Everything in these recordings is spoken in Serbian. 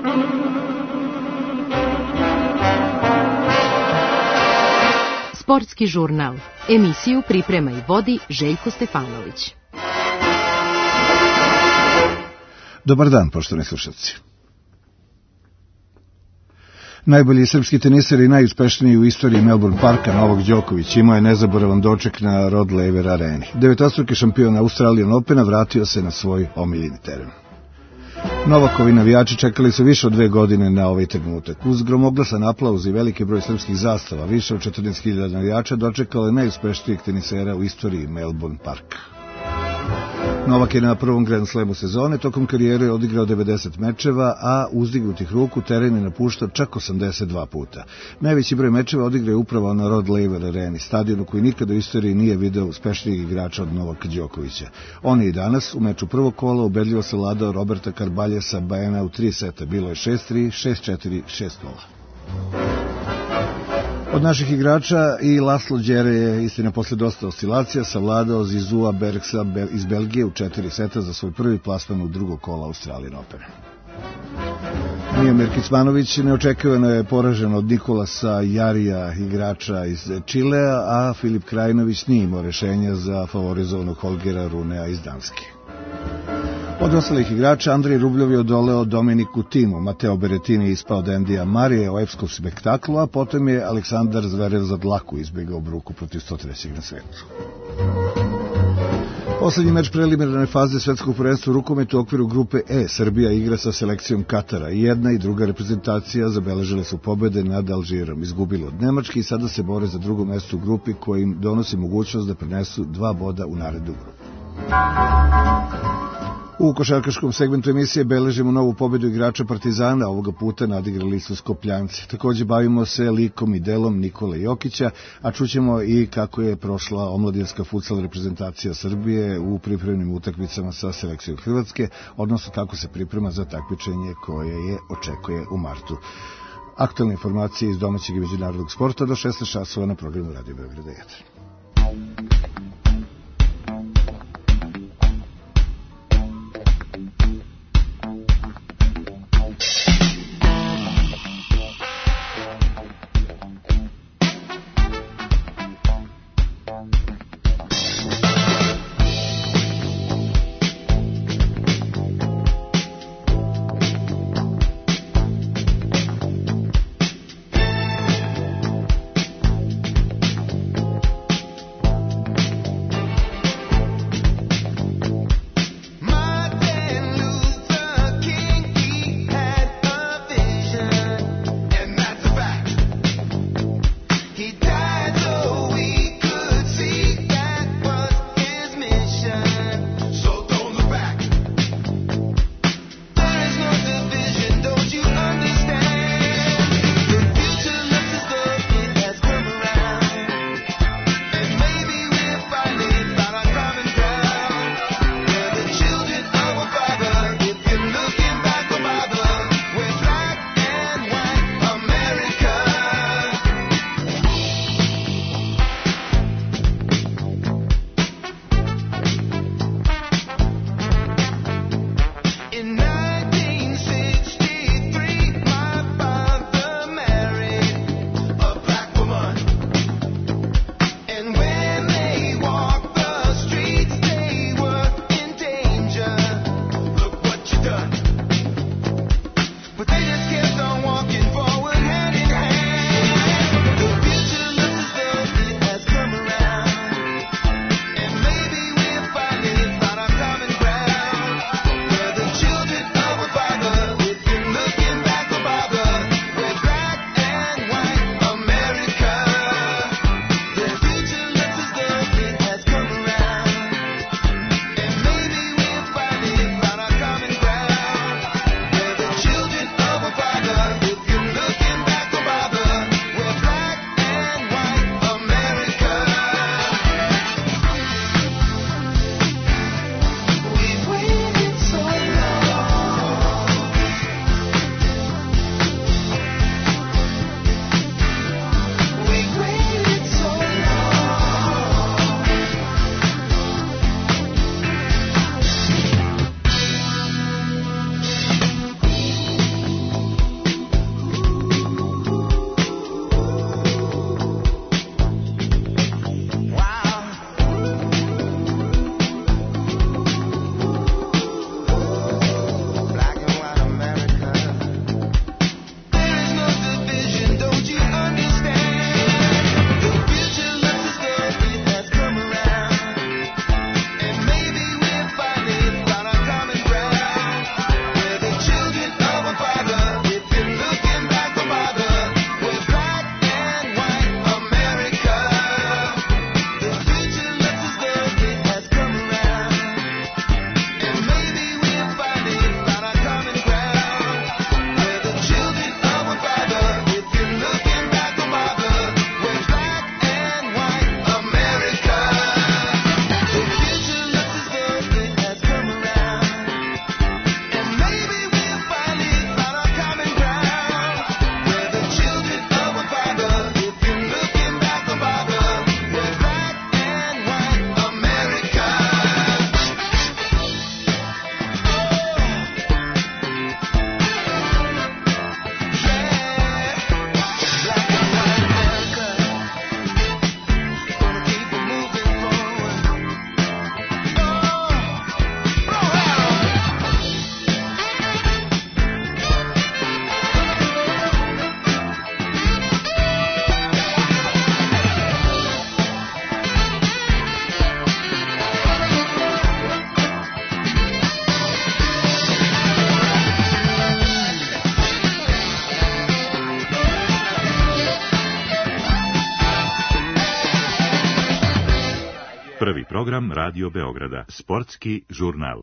Sportski žurnal. Emisiju priprema i vodi Željko Stefanović. Dobar dan, poštovani slušalci. Najbolji srpski teniser i najuspešniji u istoriji Melbourne Parka, Novak Đoković, imao je nezaboravan doček na Rod Laver areni. Devetostruki šampion Australian Opena vratio se na svoj omiljeni teren. Novakovi navijači čekali su više od 2 godine na ovaj trenutak. Uz gromoglasan aplauz i veliki broj srpskih zastava, više od 14.000 navijača dočekalo je najuspešnijeg tenisera u istoriji Melbourne Parka. Novak je na prvom Grand Slamu sezone tokom karijere odigrao 90 mečeva, a uzdignutih ruku teren je napuštao čak 82 puta. Najveći broj mečeva odigrao je upravo na Rod Laver areni, stadionu koji nikada u istoriji nije video uspešnijeg igrača od Novaka Đokovića. On je i danas u meču prvog kola ubedljivo savladao Roberta Carbaljesa Baena u 3 seta. Bilo je 6-3, 6-4, 6-0. Od naših igrača i Laslo Đere je, istina posle dosta oscilacija, savladao Zizua Bergsa iz Belgije u 4 seta za svoj prvi plasman u drugog kola Australian Opena. Mijomir Kecmanović neočekivano je poražen od Nikolasa Jarija, igrača iz Čilea, a Filip Krajinović nije imao rešenja za favorizovanog Holgera Runea iz Danske. Od ostalih igrača Andrej Rubljov je odoleo Dominiku Timu, Mateo Berettini je ispao od Endija Marije u epskom spektaklu, a potom je Aleksandar Zverev za dlaku izbjegao bruku protiv 103. na svetu. Poslednji meč preliminarne faze svetskog prvenstva u rukometu u okviru grupe E. Srbija igra sa selekcijom Katara. I jedna i druga reprezentacija zabeležile su pobede nad Alžirom. Izgubilo od Nemačke i sada se bore za drugo mesto u grupi koji im donosi mogućnost da prenesu 2 boda u narednu grupu. U košarkaškom segmentu emisije beležimo novu pobedu igrača Partizana, ovoga puta nadigrali su Skopljanci. Također bavimo se likom i delom Nikole Jokića, a čućemo i kako je prošla omladinska futsal reprezentacija Srbije u pripremnim utakmicama sa selekcijom Hrvatske, odnosno kako se priprema za takmičenje koje je očekuje u martu. Aktualne informacije iz domaćeg i međunarodnog sporta do 16 časova na programu Radio Beograda 1. program Radio Beograda, sportski žurnal.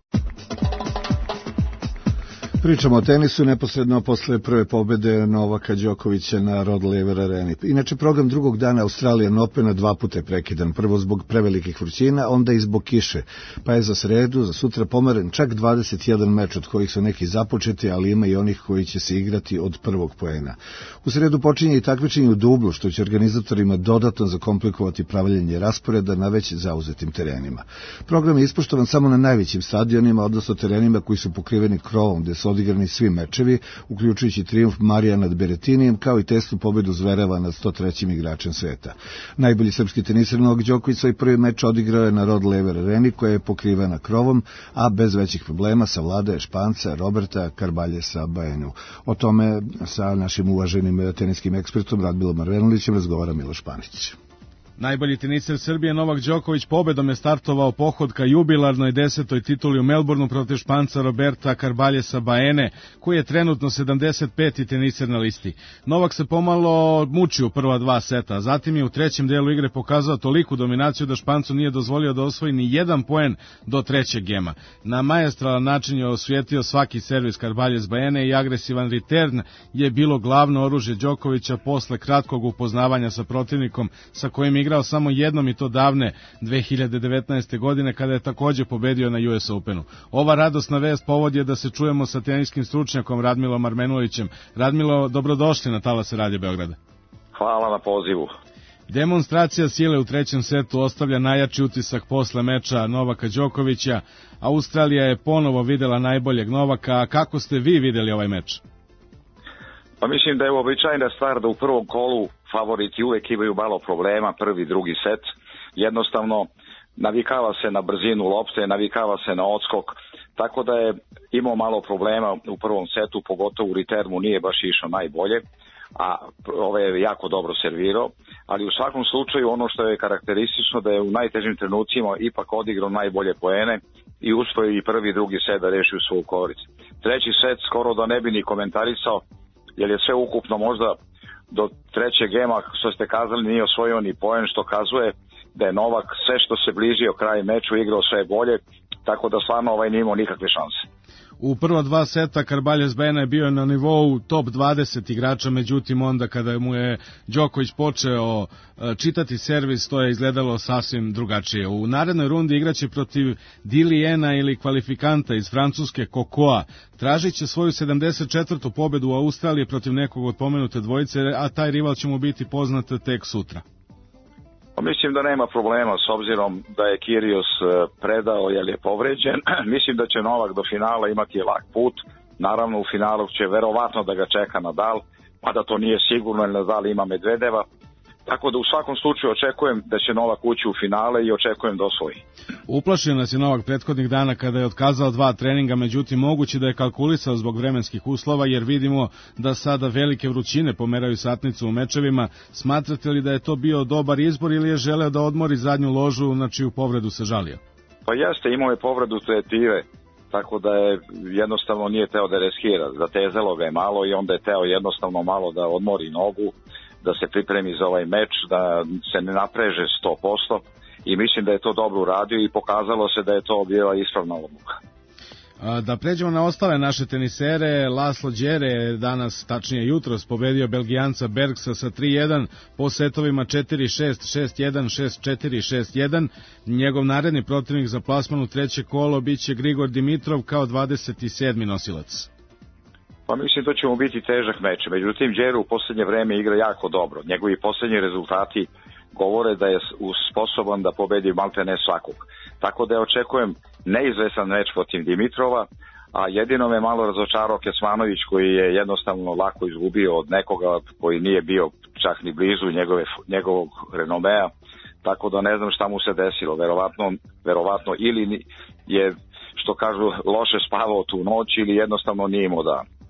Pričamo o tenisu neposredno posle prve pobede Novaka Đokovića na Rod Laver Areni. Inače, program drugog dana Australian Opena 2 puta je prekidan. Prvo zbog prevelikih vrućina, onda i zbog kiše. Pa je za sredu, za sutra pomeren čak 21 meč, od kojih su neki započeti, ali ima i onih koji će se igrati od prvog poena. U sredu počinje i takmičenje u dublu, što će organizatorima dodatno zakomplikovati pravljenje rasporeda na već zauzetim terenima. Program je ispoštovan samo na najvećim stadionima, odnosno terenima koji su pokriveni krovom, gde su odigrani svi mečevi, uključujući trijumf Marija nad Beretinijem, kao i tesnu pobedu Zvereva nad 103. igračem sveta. Najbolji srpski teniser Novak Đoković svoj prvi meč odigrao je na Rod Laver Areni, koja je pokrivena krovom, a bez većih problema savladaje Španca Roberta Carbaljesa Baenu. O tome sa našim uvaženim teniskim ekspertom Radmilom Marvenulićem razgovara Miloš Panić. Najbolji teniser Srbije Novak Đoković pobedom je startovao pohod ka jubilarnoj 10. tituli u Melbourneu protiv Španca Roberta Carbaljesa Baene, koji je trenutno 75. teniser na listi. Novak se pomalo mučio u prva 2 seta, a zatim je u trećem delu igre pokazao toliku dominaciju da Špancu nije dozvolio da osvoji ni jedan poen do trećeg gema. Na maestralan način je osvijetio svaki servis Carbaljes Baene i agresivan return je bilo glavno oružje Đokovića posle kratkog upoznavanja sa protivnikom sa kojim igrao samo jednom, i to davne 2019. godine kada je takođe pobedio na US Openu. Ova radosna vest povod je da se čujemo sa teniskim stručnjakom Radmilom Marvenulićem. Radmilo, dobrodošli na talase Radio Beograda. Hvala na pozivu. Demonstracija sile u trećem setu ostavlja najjači utisak posle meča Novaka Đokovića. Australija je ponovo videla najboljeg Novaka. Kako ste vi videli ovaj meč? Pa mislim da je uobičajena stvar da u prvom kolu favoriti uvek imaju malo problema, prvi, drugi set. Jednostavno navikava se na brzinu lopte, navikava se na odskok, tako da je imao malo problema u prvom setu, pogotovo u returnu nije baš išao najbolje, a je jako dobro servirao, ali u svakom slučaju ono što je karakteristično da je u najtežim trenucima ipak odigrao najbolje poene i uspio i prvi i drugi set da reši u svoju korist. Treći set skoro da ne bi ni komentarisao, jer je sve ukupno možda do trećeg gema, što ste kazali, nije osvojio ni poen, što kazuje da je Novak sve što se bližio kraju meču igrao sve bolje, tako da stvarno nije imao nikakve šanse. U prva 2 seta Carbaljes Baena je bio na nivou top 20 igrača, međutim onda kada mu je Đoković počeo čitati servis, to je izgledalo sasvim drugačije. U narednoj rundi igraće protiv Dilijena ili kvalifikanta iz Francuske Cocoa. Tražit će svoju 74. pobedu u Australiji protiv nekog od pomenute dvojice, a taj rival će mu biti poznat tek sutra. Mislim da nema problema s obzirom da je Kyrgios predao jer je povređen. Mislim da će Novak do finala imati lak put. Naravno u finalu će verovatno da ga čeka Nadal, mada to nije sigurno jer Nadal ima Medvedeva. Tako da u svakom slučaju očekujem da će Novak ući u finale i očekujem da osvoji. Uplašio nas je Novak prethodnih dana kada je otkazao 2 treninga, međutim moguće da je kalkulisao zbog vremenskih uslova, jer vidimo da sada velike vrućine pomeraju satnicu u mečevima. Smatrate li da je to bio dobar izbor ili je želeo da odmori zadnju ložu na čiju povredu se žalio? Pa jeste, imao je povredu tetive, tako da je jednostavno nije teo da riskira. Zatezalo ga je malo i onda je teo jednostavno malo da odmori nogu, da se pripremi za ovaj meč, da se ne napreže 100%, i mislim da je to dobro uradio i pokazalo se da je to bila ispravna odluka. Da pređemo na ostale naše tenisere. Laslo Đere je danas, tačnije jutros, pobedio Belgijanca Bergsa sa 3-1 po setovima 4-6, 6-1, 6-4, 6-1. Njegov naredni protivnik za plasman u treće kolo biće Grigor Dimitrov kao 27. nosilac. Pa mislim da će mu biti težak meč, međutim Đero u posljednje vreme igra jako dobro. Njegovi posljednji rezultati govore da je sposoban da pobedi maltene svakog. Tako da očekujem neizvesan meč protiv Dimitrova, a jedino me malo razočarao Kecmanović koji je jednostavno lako izgubio od nekoga koji nije bio čak ni blizu njegovog renomea, tako da ne znam šta mu se desilo. Verovatno ili je, što kažu, loše spavao tu noć ili jednostavno nije imao dan.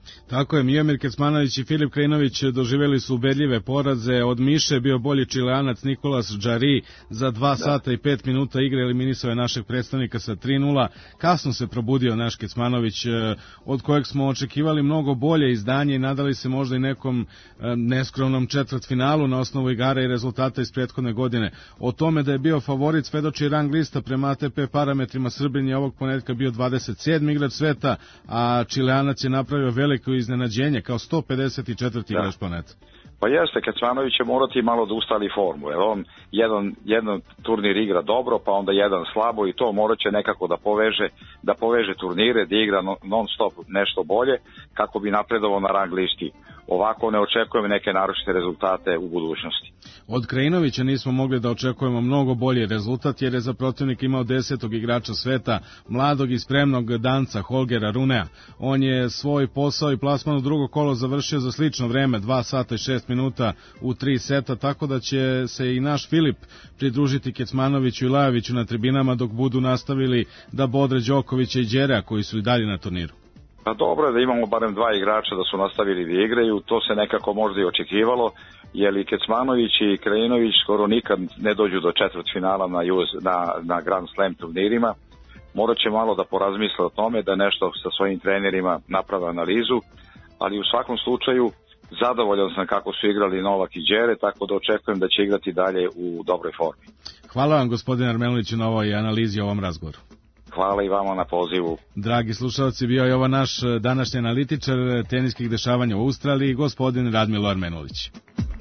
Tako je, Mijomir Kecmanović i Filip Krajinović doživjeli su ubedljive poraze. Od Miše bio bolji Čileanac Nikolas Džari, za 2 sata i 5 minuta igre eliminisao je našeg predstavnika sa 3:0. Kasno se probudio naš Kecmanović, od kojeg smo očekivali mnogo bolje izdanje i nadali se možda i nekom neskromnom četvrtfinalu na osnovu igara i rezultata iz prethodne godine. O tome da je bio favorit svedoči rang lista prema ATP parametrima. Srbin je ovog ponedeljka bio 27. igrač sveta, a Čileanac je napravio veliko iznenađenje kao 154. igrač planeta. Pa jeste, Kecmanović će morati malo da ustali formu, jer on jedan turnir igra dobro, pa onda jedan slabo i to morat će nekako da poveže turnire, da igra non stop nešto bolje kako bi napredovao na rang listi. Ovako ne očekujem neke naročite rezultate u budućnosti. Od Krajinovića nismo mogli da očekujemo mnogo bolji rezultat, jer je za protivnik imao 10. igrača sveta, mladog i spremnog Danca Holgera Runea. On je svoj posao i plasman u drugo kolo završio za slično vreme, 2 sata i 6 minuta u 3 seta, tako da će se i naš Filip pridružiti Kecmanoviću i Lajoviću na tribinama dok budu nastavili da bodre Đokovića i Đerea koji su i dalje na turniru. Pa dobro je da imamo barem 2 igrača da su nastavili da igraju, to se nekako možda i očekivalo, jer i Kecmanović i Krajinović skoro nikad ne dođu do četvrtfinala na Grand Slam turnirima. Morat će malo da porazmisle o tome, da nešto sa svojim trenerima naprave analizu, ali u svakom slučaju zadovoljan sam kako su igrali Novak i Đere, tako da očekujem da će igrati dalje u dobroj formi. Hvala vam, gospodine Armeloviću, na ovoj analizi i ovom razgovoru. Hvala i vama na pozivu. Dragi slušalci, bio je ovo naš današnji analitičar teniskih dešavanja u Australiji, gospodin Radmilo Armenulić.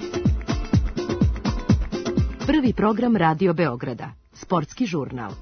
Prvi program Radio Beograda, sportski žurnal.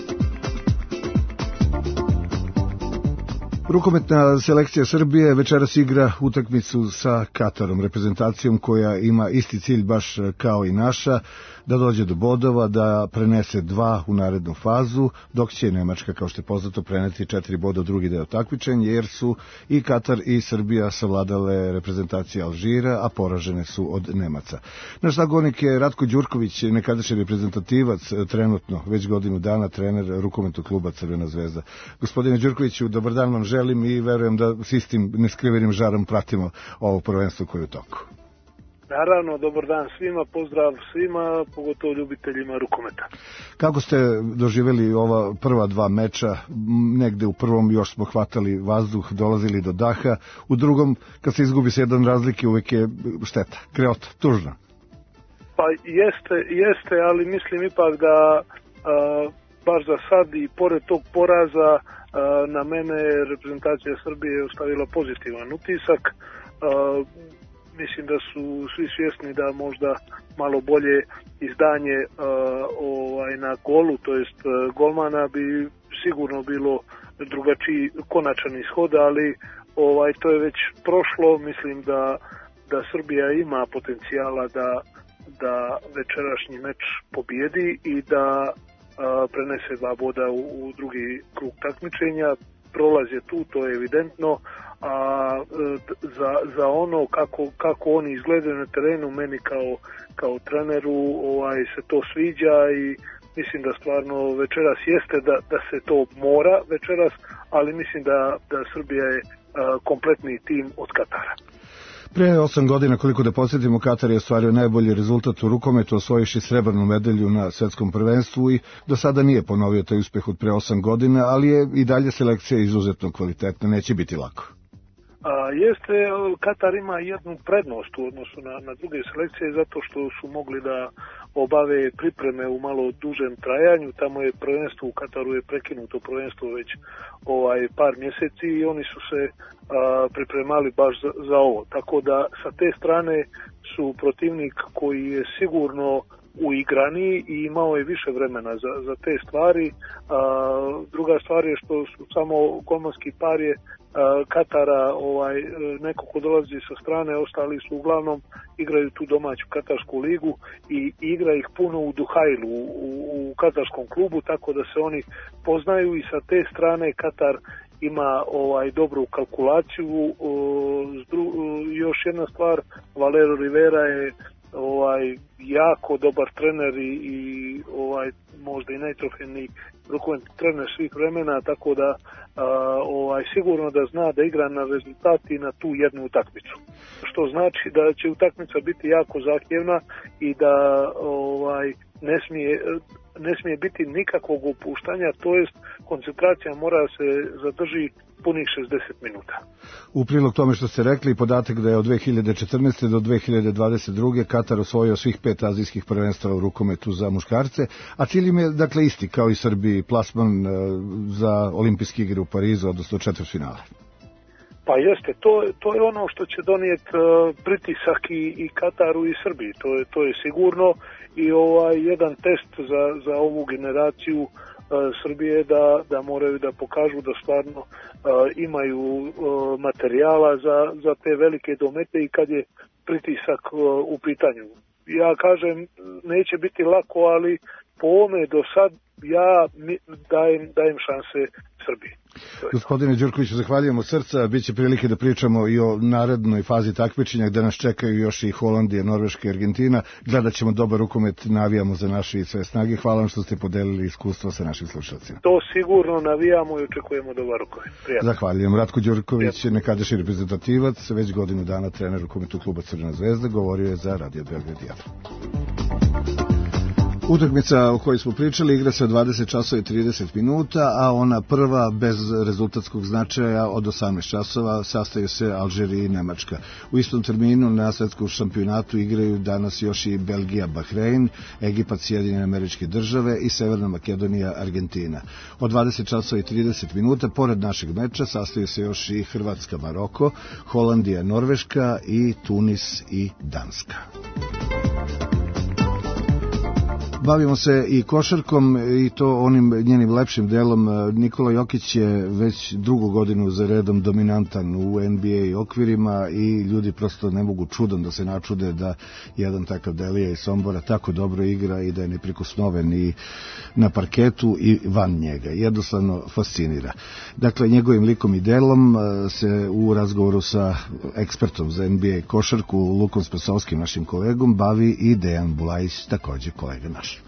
Rukometna selekcija Srbije večeras igra utakmicu sa Katarom, reprezentacijom koja ima isti cilj baš kao i naša, da dođe do bodova, da prenese 2 u narednu fazu, dok će Nemačka, kao što je poznato, preneti 4 boda u drugi deo takmičenja, jer su i Katar i Srbija savladale reprezentacije Alžira, a poražene su od Nemaca. Naš sagovornik je Ratko Đurković, nekadašnji reprezentativac, trenutno već godinu dana trener rukometnog kluba Crvena zvezda. Gospodine Đurkoviću, dobar dan vam želim i verujem da s istim neskrivenim žarom pratimo ovo prvenstvo koje je u toku. Naravno, dobar dan svima, pozdrav svima, pogotovo ljubiteljima rukometa. Kako ste doživjeli ova prva 2 meča? Negde u prvom još smo hvatali vazduh, dolazili do daha, u drugom, kad se izgubi se jedan razlike, uvek je šteta, kreota, tužna. Pa jeste, ali mislim ipak da baš za sad i pored tog poraza na mene reprezentacija Srbije je ostavila pozitivan utisak. Mislim da su svi svjesni da možda malo bolje izdanje na golu, to jest golmana, bi sigurno bilo drugačiji konačan ishod, ali to je već prošlo. Mislim da Srbija ima potencijala da večerašnji meč pobijedi i da prenese 2 boda u drugi krug takmičenja. Prolaz je tu, to je evidentno, a za ono kako oni izgledaju na terenu, meni kao treneru se to sviđa i mislim da stvarno večeras jeste da se to mora večeras, ali mislim da Srbija je kompletni tim od Katara. Pre 8 godina, koliko da podsjetimo, Katar je ostvario najbolji rezultat u rukometu, osvojivši srebrnu medalju na svetskom prvenstvu i do sada nije ponovio taj uspeh od pre 8 godina, ali je i dalje selekcija izuzetno kvalitetna, neće biti lako. Jeste, Katar ima jednu prednost u odnosu na druge selekcije zato što su mogli da obave pripreme u malo dužem trajanju. Tamo je prvenstvo u Kataru je prekinuto prvenstvo već par mjeseci i oni su se pripremali baš za ovo. Tako da sa te strane su protivnik koji je sigurno uigraniji i imao je više vremena za te stvari. Druga stvar je što su samo golmanski par je Katara, neko ko dolazi sa strane, ostali su uglavnom igraju tu domaću katarsku ligu i igra ih puno u Duhailu, u katarskom klubu, tako da se oni poznaju i sa te strane Katar ima dobru kalkulaciju. Još jedna stvar, Valero Rivera je jako dobar trener i možda i najtrofejniji rukometni trener svih vremena, tako da sigurno da zna da igra na rezultat i na tu jednu utakmicu. Što znači da će utakmica biti jako zahtjevna i da ne smije biti nikakvog opuštanja, to jest koncentracija mora se zadrži punih 60 minuta. U prilog tome što ste rekli, podatak da je od 2014. do 2022. Katar osvojio svih 5 azijskih prvenstava u rukometu za muškarce, a cilj im je dakle isti kao i Srbiji, plasman za olimpijske igre u Parizu, odnosno četvrtfinale. Pa jeste, to je ono što će donijeti pritisak i Kataru i Srbiji, to je sigurno i jedan test za ovu generaciju Srbije da moraju da pokažu da stvarno imaju materijala za te velike domete i kad je pritisak u pitanju. Ja kažem, neće biti lako, ali po ovome do sad ja dajem šanse Srbiji. Gospodine Đurkoviću, zahvaljujemo srca. Biće prilike da pričamo i o narednoj fazi takmičenja gde nas čekaju još i Holandija, Norveška i Argentina. Gledat ćemo dobar rukomet, navijamo za naše i sve snage. Hvala vam što ste podelili iskustvo sa našim slušalcima. To sigurno navijamo i očekujemo dobar rukomet. Prijatno. Zahvaljujem. Ratko Đurković, nekadašnji reprezentativac, već godinu dana trener rukometu kluba Crvena zvezda, govorio je za Radio Beograd 1. Utakmica o kojoj smo pričali igra se od 20 časova i 30 minuta, a ona prva bez rezultatskog značaja od 18 časova sastaju se Alžirija i Nemačka. U istom terminu na svetskom šampionatu igraju danas još i Belgija, Bahrein, Egipat, Sjedinjene Američke Države i Severna Makedonija, Argentina. Od 20 časova i 30 minuta, pored našeg meča, sastaju se još i Hrvatska, Maroko, Holandija, Norveška i Tunis i Danska. Bavimo se i košarkom i to onim njenim lepšim delom. Nikola Jokić je već drugu godinu za redom dominantan u NBA okvirima i ljudi prosto ne mogu čudom da se načude da jedan takav Delija iz Sombora tako dobro igra i da je neprikosnoven i na parketu i van njega. Jednostavno fascinira. Dakle, njegovim likom i delom se u razgovoru sa ekspertom za NBA košarku Lukom Spasovskim, našim kolegom, bavi i Dejan Bulajić, takođe kolega naš.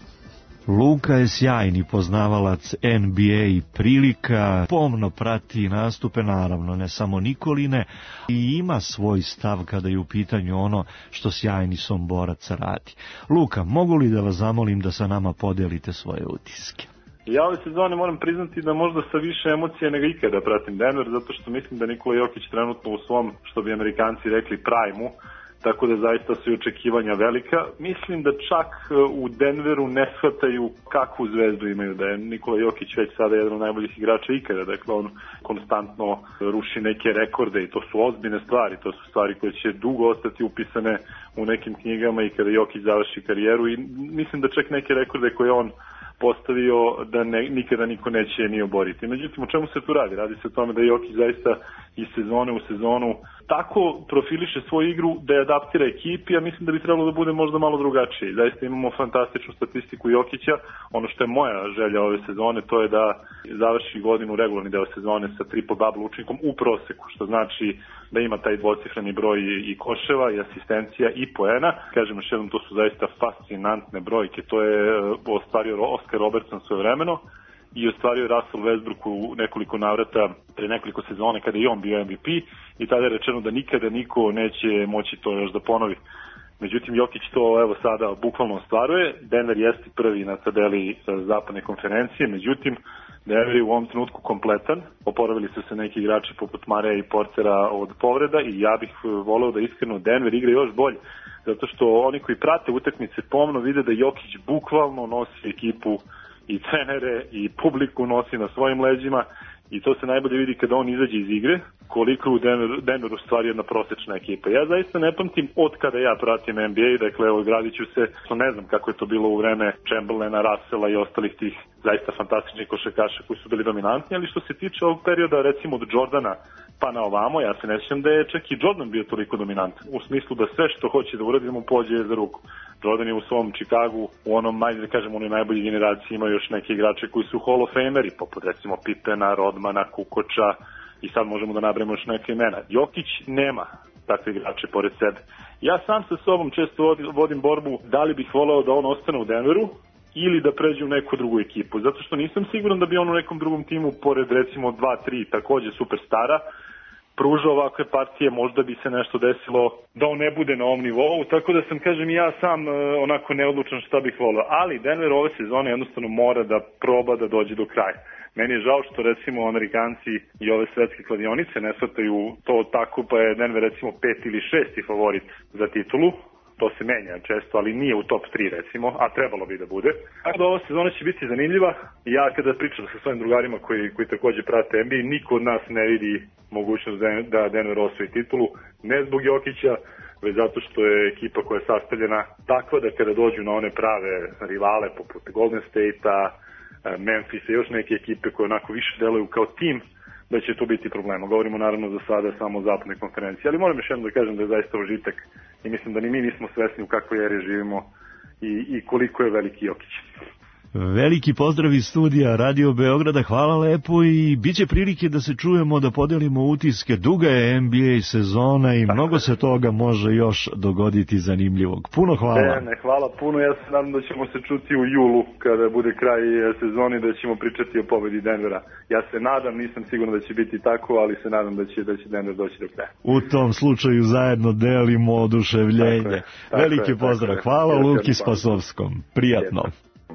Luka je sjajni poznavalac NBA i prilika, pomno prati nastupe, naravno ne samo Nikoline, i ima svoj stav kada je u pitanju ono što sjajni Somborac radi. Luka, mogu li da vas zamolim da sa nama podelite svoje utiske? Ja ove sezone moram priznati da možda sa više emocije nego ikada pratim Denver, zato što mislim da Nikola Jokić trenutno u svom, što bi Amerikanci rekli, prime-u, tako da zaista su i očekivanja velika. Mislim da čak u Denveru ne shvataju kakvu zvezdu imaju, da je Nikola Jokić već sada jedan od najboljih igrača ikada, dakle on konstantno ruši neke rekorde i to su ozbiljne stvari, to su stvari koje će dugo ostati upisane u nekim knjigama i kada Jokić završi karijeru i mislim da čak neke rekorde koje on postavio da nikada niko neće ni oboriti. Međutim, o čemu se tu radi? Radi se o tome da Jokić zaista iz sezone u sezonu tako profiliše svoju igru da je adaptira ekipi, a mislim da bi trebalo da bude možda malo drugačije. Zaista imamo fantastičnu statistiku Jokića. Ono što je moja želja ove sezone, to je da završi godinu regularni deo sezone sa triple-double učinkom u proseku, što znači da ima taj dvocifreni broj i koševa i asistencija i poena. Kažem još jednom, to su zaista fascinantne brojke. To je ostvario Oscar Robertson svojevremeno i ostvario Russell Westbrook u nekoliko navrata pre nekoliko sezone kada je on bio MVP i tada je rečeno da nikada niko neće moći to još da ponovi. Međutim, Jokić to evo sada bukvalno ostvaruje. Denver jeste prvi na tabeli zapadne konferencije, međutim Denver je u ovom trenutku kompletan. Oporavili su se neki igrači poput Mareja i Portera od povreda i ja bih voleo da iskreno Denver igra još bolje, zato što oni koji prate utakmice pomno vide da Jokić bukvalno nosi ekipu i trenere i publiku nosi na svojim leđima i to se najbolje vidi kada on izađe iz igre, koliko u Denveru stvari jedna prosečna ekipa. Ja zaista ne pamtim od kada ja pratim NBA, dakle evo gradit ću se, ne znam kako je to bilo u vreme Chamberlaina, Russella i ostalih tih zaista fantastičnih košarkaša koji su bili dominantni, ali što se tiče ovog perioda recimo od Jordana pa na ovamo, ja se ne sjećam da je čak i Jordan bio toliko dominantan, u smislu da sve što hoće da uradi mu pođe za ruku. Jordan je u svom Chicagu, u onom, ajde da kažem, onoj najboljoj generaciji ima još neke igrače koji su Hall of Fameri, poput recimo Pippena, Rodmana, Kukoča i sad možemo da nabremo još neke imena. Jokić nema takve igrače pored sebe. Ja sam sa sobom često vodim borbu da li bih voleo da on ostane u Denveru ili da pređe u neku drugu ekipu, zato što nisam siguran da bi on u nekom drugom timu, pored recimo 2-3 takođe superstara, pružao ovakve partije, možda bi se nešto desilo da on ne bude na ovom nivou, tako da sam, kažem, ja sam onako neodlučan šta bih volio, ali Denver ove sezone jednostavno mora da proba da dođe do kraja. Meni je žao što recimo Amerikanci i ove svetske kladionice ne shvataju to tako, pa je Denver recimo 5 ili 6 favorit za titulu. To se menja često, ali nije u top 3 recimo, a trebalo bi da bude. Tako da ova sezona će biti zanimljiva. Ja kada pričam sa svojim drugarima koji takođe prate NBA, niko od nas ne vidi mogućnost da Denver osvoji titulu, ne zbog Jokića, već zato što je ekipa koja je sastavljena takva da kada dođu na one prave rivale poput Golden State-a, Memphisa i još neke ekipe koje onako više deluju kao tim, da će to biti problema. Govorimo naravno za sada samo o zapadnoj konferenciji, ali moram još jednom da kažem da je zaista užitak i mislim da ni mi nismo svesni u kakvoj eri živimo i koliko je veliki Jokić. Veliki pozdrav iz studija Radio Beograda, hvala lepo i bit će prilike da se čujemo, da podelimo utiske. Duga je NBA sezona i mnogo se toga može još dogoditi zanimljivog. Puno hvala. Ne, hvala puno, ja se nadam da ćemo se čuti u julu kada bude kraj sezone, da ćemo pričati o pobedi Denvera. Ja se nadam, nisam siguran da će biti tako, ali se nadam da će Denver doći do kraja. U tom slučaju zajedno delimo oduševljenje. Veliki pozdrav, hvala Luki Spasovskom, prijatno.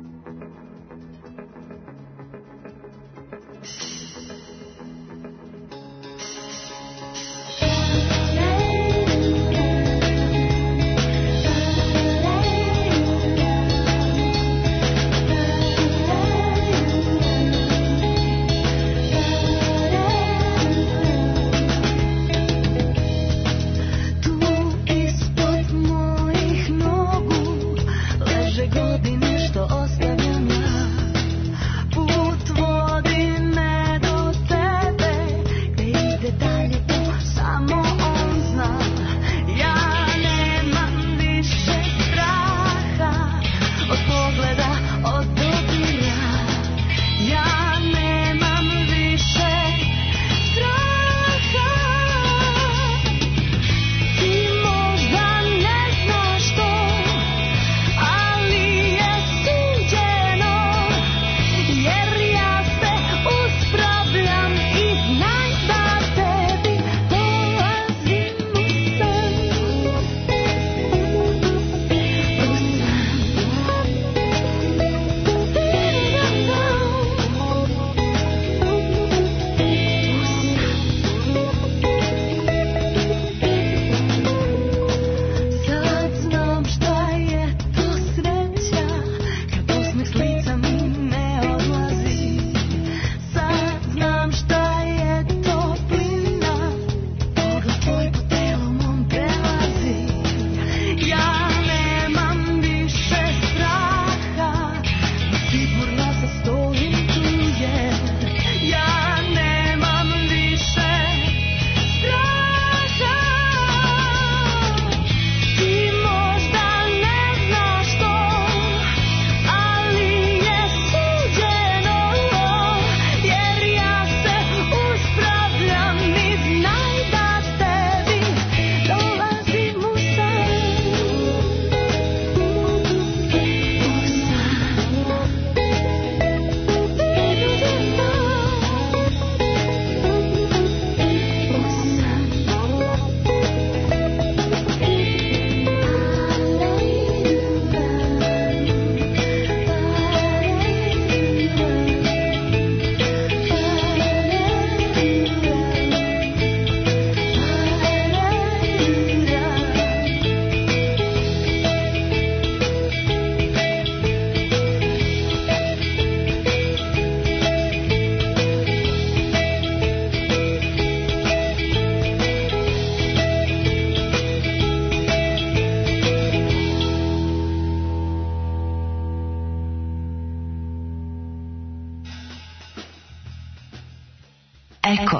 Eko.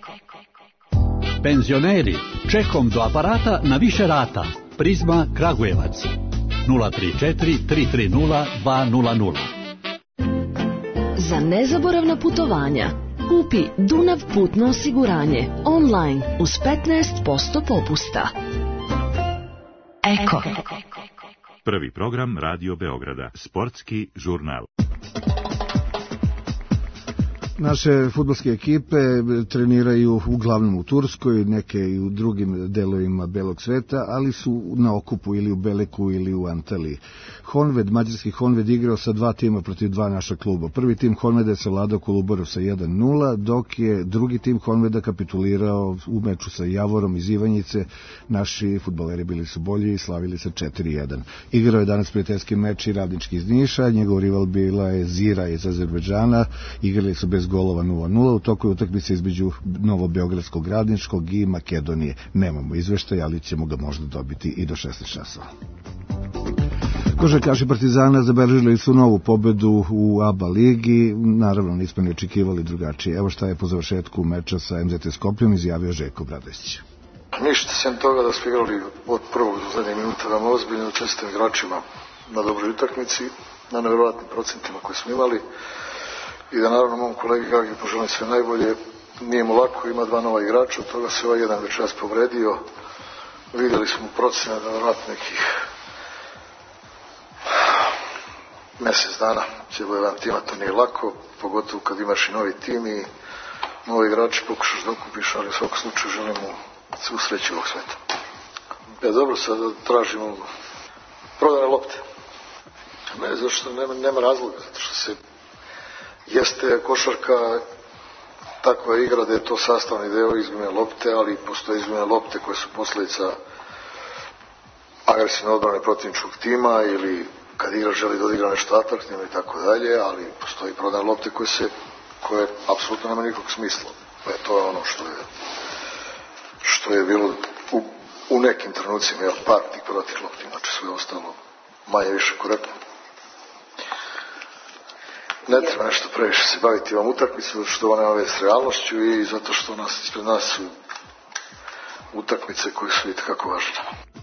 Penzioneri, čekom do aparata na više rata. Prizma Kragujevac 034 330 200. Za nezaboravna putovanja kupi Dunav putno osiguranje online uz 15% popusta. Eko. Prvi program Radio Beograda. Sportski žurnal. Naše fudbalske ekipe treniraju uglavnom u Turskoj, neke i u drugim delovima belog sveta, ali su na okupu ili u Beleku ili u Antaliji. Honved, mađarski Honved igrao sa 2 tima protiv 2 naša kluba. Prvi tim Honveda je savladao Kolubarov sa 1-0, dok je drugi tim Honveda kapitulirao u meču sa Javorom iz Ivanjice. Naši fudbaleri bili su bolji i slavili sa 4-1. Igrao je danas prijateljski meč i Radnički iz Niša, njegov rival bila je Zira iz Azerbejdžana, igrali su bez golova 0-0, u toku je utakmice između Novobeogradskog, Radničkog i Makedonije. Nemamo izveštaj, ali ćemo ga možda dobiti i do 16 časova. Košarkaši Partizana zabeležili su novu pobedu u ABA ligi, naravno nismo ni očekivali drugačije. Evo šta je po završetku meča sa MZT Skopljom izjavio Željko Bradović. Ništa, sem toga da smo igrali od prvog do zadnjeg minuta veoma ozbiljno, čestitam igračima na dobroj utakmici, na nevjerovatnim procentima koje smo imali i da naravno mom kolegi Gagi poželim sve najbolje. Nije mu lako, ima 2 nova igrača, od toga se ovaj jedan večeras povredio. Vidjeli smo procene da vjerojatno nekih mjesec dana će jedan tima, to nije lako, pogotovo kad imaš i novi tim i novi igrači pokušaš da okupiš, ali u svakom slučaju želim mu svu sreću ovog sveta. Dobro, sad tražimo prodane lopte. Ne, zašto nema razloga, zato što se jeste košarka takva igra da je to sastavni deo izgubljene lopte, ali postoje izgubljene lopte koje su posljedica agresivne odbrane protivničkog tima ili kad igrač želi da odigra nešto atraktivno i tako dalje, ali postoji prodane lopte koje apsolutno nema nikakvog smisla. To je ono što je bilo u nekim trenucima, par tih prodatih lopti, znači sve ostalo manje više korektno. Ne treba nešto previše se baviti ovom utakmicom, zato što ona nema veze s realnošću i zato što ispred nas su utakmice koje su itekako važne.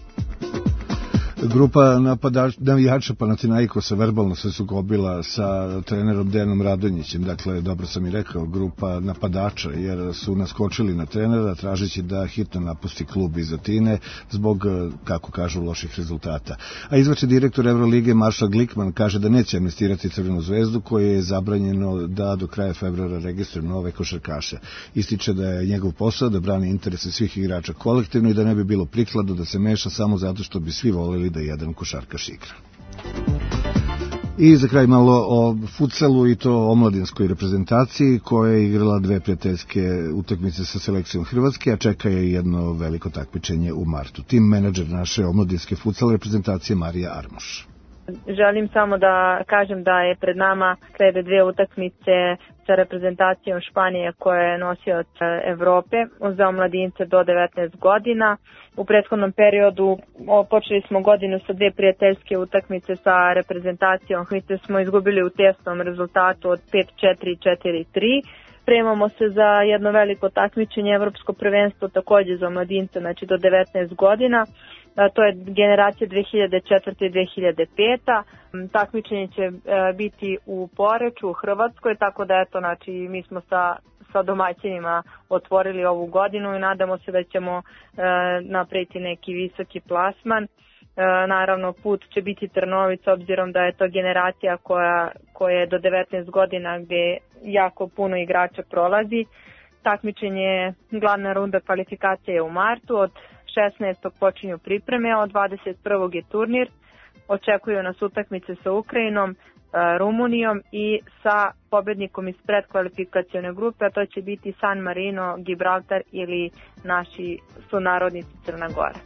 Grupa navijača Panathinaikosa verbalno se sukobila sa trenerom Dejanom Radonjićem, dakle, dobro sam i rekao, grupa napadača, jer su naskočili na trenera tražeći da hitno napusti klub iz Atine zbog, kako kažu, loših rezultata. A izvršni direktor Evrolige Maršal Glikman kaže da neće amnestirati Crvenu zvezdu, koje je zabranjeno da do kraja februara registruje nove košarkaše. Ističe da je njegov posao da brani interese svih igrača kolektivno i da ne bi bilo prikladno da se meša samo zato što bi svi voleli da jedan košarkaš igra. I za kraj malo o futsalu i to omladinskoj reprezentaciji koja je igrala 2 prijateljske utakmice sa selekcijom Hrvatske, a čeka je jedno veliko takmičenje u martu. Tim menadžer naše omladinske futsal reprezentacije Marija Armoš. Želim samo da kažem da je pred nama slede 2 utakmice sa reprezentacijom Španije koja je nosioc Evrope za omladince do 19 godina. U prethodnom periodu počeli smo godinu sa 2 prijateljske utakmice sa reprezentacijom. Hrvatske smo izgubili u tesnom rezultatu od 5-4 i 4-3. Spremamo se za jedno veliko takmičenje, evropsko prvenstvo također za omladince, znači do 19 godina. To je generacija 2004. i 2005. Takmičenje će biti u Poreču, u Hrvatskoj, tako da eto, znači, mi smo sa domaćinima otvorili ovu godinu i nadamo se da ćemo napraviti neki visoki plasman. Naravno, put će biti trnovit s obzirom da je to generacija koja je do 19 godina gdje jako puno igrača prolazi. Takmičenje, glavna runda kvalifikacije je u martu, od 16. počinju pripreme, od 21. je turnir, očekuju nas utakmice sa Ukrajinom, Rumunijom i sa pobednikom iz predkvalifikacione grupe, a to će biti San Marino, Gibraltar ili naši sunarodnici Crna Gora.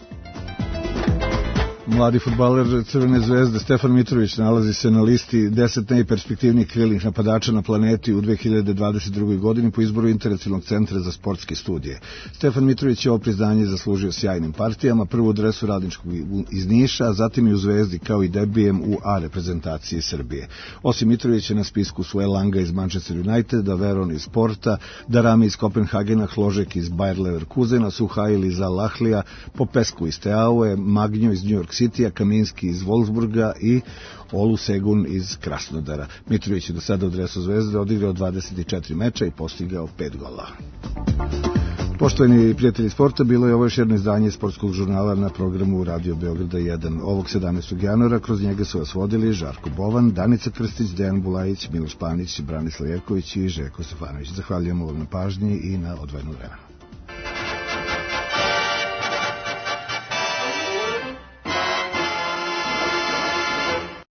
Mladi fudbaler Crvene zvezde Stefan Mitrović nalazi se na listi 10 najperspektivnijih krilnih napadača na planeti u 2022. godini po izboru Internacionalnog centra za sportske studije. Stefan Mitrović je ovo priznanje zaslužio sjajnim partijama, prvu u dresu Radničkog iz Niša, a zatim i u Zvezdi, kao i debijem u A reprezentaciji Srbije. Osim Mitrovića na spisku su Elanga iz Manchester Uniteda, Veron iz Porta, Darami iz Kopenhagena, Hložek iz Bayer Leverkusena, Suhail iz Al-Ahlija, Popescu iz Steaue, Magnjo iz New York Citya, Kaminski iz Wolfsburga i Olusegun iz Krasnodara. Mitrović je do sada u dresu Zvezde odigrao 24 meča i postigao 5 gola. Poštovani prijatelji sporta, bilo je ovo još jedno izdanje sportskog žurnala na programu Radio Beograda 1. Ovog 17. januara kroz njega su vas vodili Žarko Bovan, Danica Krstić, Dejan Bulajić, Miloš Panić, Branislav Jerković i Željko Stefanović. Zahvaljujem vam na pažnji i na odvojenom vremenu.